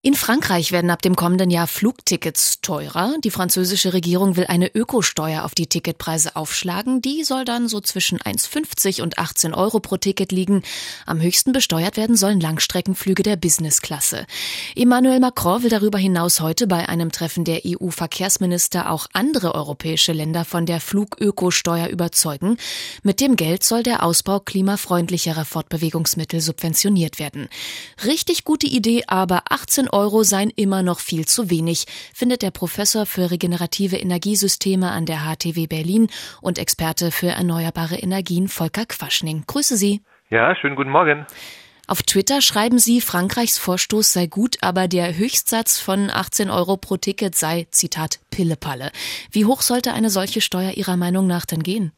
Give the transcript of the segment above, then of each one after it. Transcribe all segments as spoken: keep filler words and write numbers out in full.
In Frankreich werden ab dem kommenden Jahr Flugtickets teurer. Die französische Regierung will eine Ökosteuer auf die Ticketpreise aufschlagen. Die soll dann so zwischen eins Komma fünfzig und achtzehn Euro pro Ticket liegen. Am höchsten besteuert werden sollen Langstreckenflüge der Businessklasse. Emmanuel Macron will darüber hinaus heute bei einem Treffen der E U-Verkehrsminister auch andere europäische Länder von der Flugökosteuer überzeugen. Mit dem Geld soll der Ausbau klimafreundlicherer Fortbewegungsmittel subventioniert werden. Richtig gute Idee, aber achtzehn Euro seien immer noch viel zu wenig, findet der Professor für regenerative Energiesysteme an der H T W Berlin und Experte für erneuerbare Energien Volker Quaschning. Grüße Sie. Ja, schönen guten Morgen. Auf Twitter schreiben Sie, Frankreichs Vorstoß sei gut, aber der Höchstsatz von achtzehn Euro pro Ticket sei, Zitat, Pillepalle. Wie hoch sollte eine solche Steuer Ihrer Meinung nach denn gehen?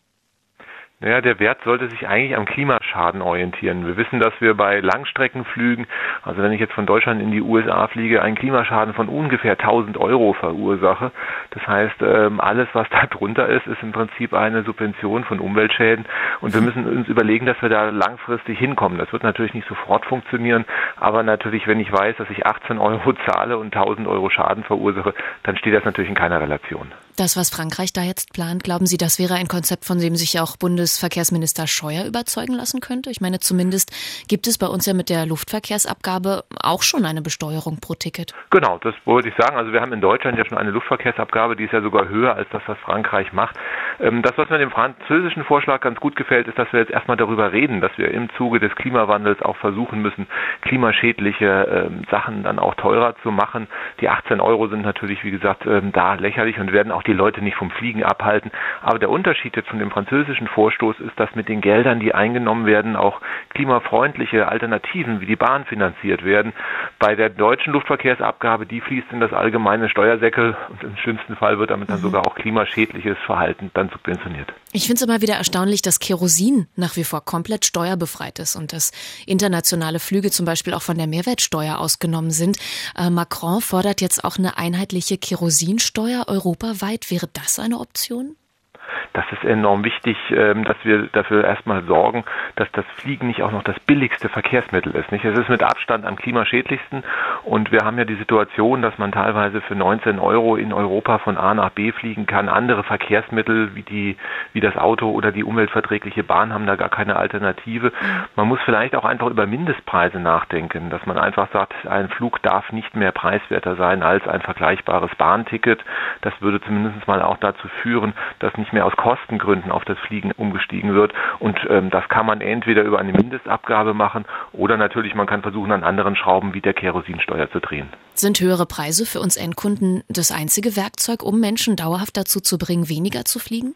Naja, der Wert sollte sich eigentlich am Klimaschaden orientieren. Wir wissen, dass wir bei Langstreckenflügen, also wenn ich jetzt von Deutschland in die U S A fliege, einen Klimaschaden von ungefähr tausend Euro verursache. Das heißt, alles, was da drunter ist, ist im Prinzip eine Subvention von Umweltschäden. Und wir müssen uns überlegen, dass wir da langfristig hinkommen. Das wird natürlich nicht sofort funktionieren, aber natürlich, wenn ich weiß, dass ich achtzehn Euro zahle und tausend Euro Schaden verursache, dann steht das natürlich in keiner Relation. Das, was Frankreich da jetzt plant, glauben Sie, das wäre ein Konzept, von dem sich auch Bundesverkehrsminister Scheuer überzeugen lassen könnte? Ich meine, zumindest gibt es bei uns ja mit der Luftverkehrsabgabe auch schon eine Besteuerung pro Ticket. Genau, das wollte ich sagen. Also wir haben in Deutschland ja schon eine Luftverkehrsabgabe, die ist ja sogar höher als das, was Frankreich macht. Das, was mir dem französischen Vorschlag ganz gut gefällt, ist, dass wir jetzt erstmal darüber reden, dass wir im Zuge des Klimawandels auch versuchen müssen, klimaschädliche Sachen dann auch teurer zu machen. Die achtzehn Euro sind natürlich, wie gesagt, da lächerlich und werden auch die Leute nicht vom Fliegen abhalten. Aber der Unterschied jetzt von dem französischen Vorstoß ist, dass mit den Geldern, die eingenommen werden, auch klimafreundliche Alternativen wie die Bahn finanziert werden. Bei der deutschen Luftverkehrsabgabe, die fließt in das allgemeine Steuersäckel und im schlimmsten Fall wird damit dann mhm. sogar auch klimaschädliches Verhalten dann subventioniert. Ich finde es immer wieder erstaunlich, dass Kerosin nach wie vor komplett steuerbefreit ist und dass internationale Flüge zum Beispiel auch von der Mehrwertsteuer ausgenommen sind. Äh, Macron fordert jetzt auch eine einheitliche Kerosinsteuer europaweit. Wäre das eine Option? Das ist enorm wichtig, dass wir dafür erstmal sorgen, dass das Fliegen nicht auch noch das billigste Verkehrsmittel ist. Nicht? Es ist mit Abstand am klimaschädlichsten und wir haben ja die Situation, dass man teilweise für neunzehn Euro in Europa von A nach B fliegen kann. Andere Verkehrsmittel wie die, wie das Auto oder die umweltverträgliche Bahn haben da gar keine Alternative. Man muss vielleicht auch einfach über Mindestpreise nachdenken, dass man einfach sagt, ein Flug darf nicht mehr preiswerter sein als ein vergleichbares Bahnticket. Das würde zumindest mal auch dazu führen, dass nicht mehr aus Kostengründen auf das Fliegen umgestiegen wird. Und ähm, das kann man entweder über eine Mindestabgabe machen oder natürlich man kann versuchen, an anderen Schrauben wie der Kerosinsteuer zu drehen. Sind höhere Preise für uns Endkunden das einzige Werkzeug, um Menschen dauerhaft dazu zu bringen, weniger zu fliegen?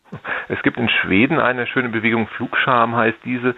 Es gibt in Schweden eine schöne Bewegung, Flugscham heißt diese.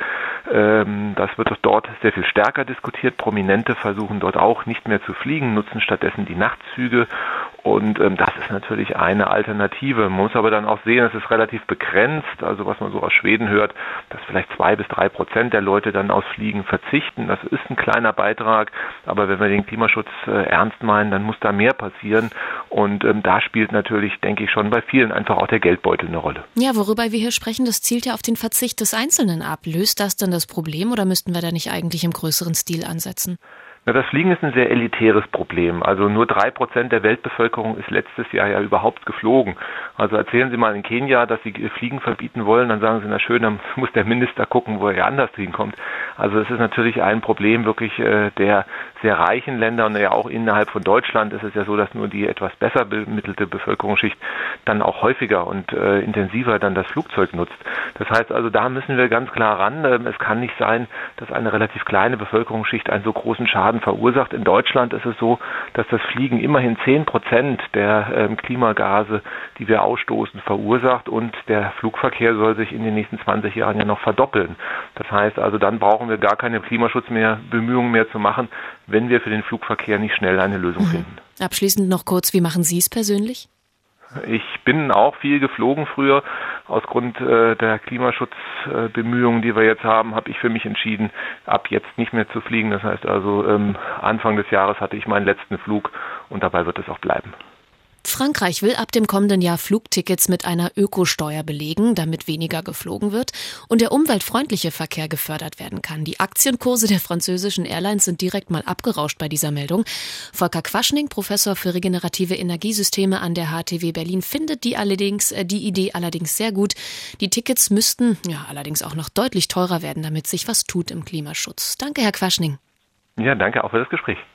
Das wird dort sehr viel stärker diskutiert. Prominente versuchen dort auch nicht mehr zu fliegen, nutzen stattdessen die Nachtzüge. Und das ist natürlich eine Alternative. Man muss aber dann auch sehen, es ist relativ begrenzt. Also was man so aus Schweden hört, dass vielleicht zwei bis drei Prozent der Leute dann aufs Fliegen verzichten. Das ist ein kleiner Beitrag. Aber wenn wir den Klimaschutz ernst meinen, dann muss da mehr passieren. Und da spielt natürlich, denke ich, schon bei vielen einfach auch der Geldbeutel eine Rolle. Ja, worüber wir hier sprechen, das zielt ja auf den Verzicht des Einzelnen ab. Löst das denn das Problem oder müssten wir da nicht eigentlich im größeren Stil ansetzen? Na, das Fliegen ist ein sehr elitäres Problem. Also nur drei Prozent der Weltbevölkerung ist letztes Jahr ja überhaupt geflogen. Also erzählen Sie mal in Kenia, dass Sie Fliegen verbieten wollen, dann sagen Sie, na schön, dann muss der Minister gucken, wo er anders hinkommt. Also es ist natürlich ein Problem wirklich äh, der sehr reichen Länder und ja auch innerhalb von Deutschland ist es ja so, dass nur die etwas besser bemittelte Bevölkerungsschicht dann auch häufiger und äh, intensiver dann das Flugzeug nutzt. Das heißt also, da müssen wir ganz klar ran. Ähm, es kann nicht sein, dass eine relativ kleine Bevölkerungsschicht einen so großen Schaden verursacht. In Deutschland ist es so, dass das Fliegen immerhin zehn Prozent der ähm, Klimagase, die wir ausstoßen, verursacht und der Flugverkehr soll sich in den nächsten zwanzig Jahren ja noch verdoppeln. Das heißt also, dann brauchen wir gar keine Klimaschutz mehr, Bemühungen mehr zu machen, wenn wir für den Flugverkehr nicht schnell eine Lösung finden. Abschließend noch kurz, wie machen Sie es persönlich? Ich bin auch viel geflogen früher. Aus Grund äh, der Klimaschutzbemühungen, äh, die wir jetzt haben, habe ich für mich entschieden, ab jetzt nicht mehr zu fliegen. Das heißt also, ähm, Anfang des Jahres hatte ich meinen letzten Flug und dabei wird es auch bleiben. Frankreich will ab dem kommenden Jahr Flugtickets mit einer Ökosteuer belegen, damit weniger geflogen wird und der umweltfreundliche Verkehr gefördert werden kann. Die Aktienkurse der französischen Airlines sind direkt mal abgerauscht bei dieser Meldung. Volker Quaschning, Professor für regenerative Energiesysteme an der H T W Berlin, findet die allerdings äh, die Idee allerdings sehr gut. Die Tickets müssten ja allerdings auch noch deutlich teurer werden, damit sich was tut im Klimaschutz. Danke, Herr Quaschning. Ja, danke auch für das Gespräch.